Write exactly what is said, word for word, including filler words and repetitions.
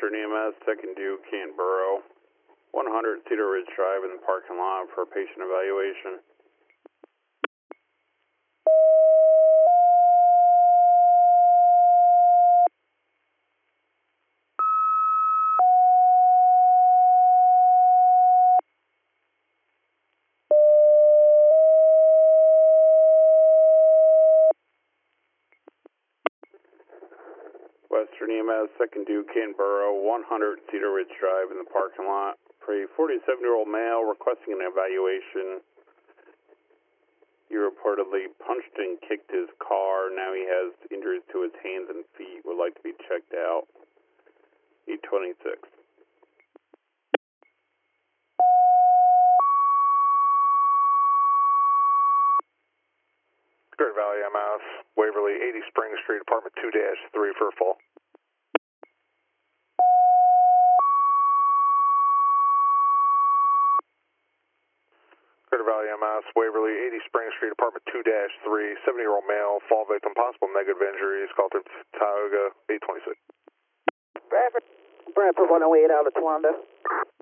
Western E M S, second due, Canberra, one hundred Cedar Ridge Drive in the parking lot for patient evaluation. Western E M S, second due, Canberra, one hundred Cedar Ridge Drive in the parking lot for a forty-seven-year-old male requesting an evaluation. He reportedly punched and kicked his car. Now he has injuries to his hands and feet. Would like to be checked out. E twenty-six. Great Valley M S, Waverly, eighty Spring Street, apartment two dash three for a fall. Greater Valley M S, Waverly, eighty Spring Street, apartment two dash three, seventy-year-old male, fall victim, possible negative injuries, call to Tioga, eight twenty-six. Bradford, Bradford one oh eight out of Towanda.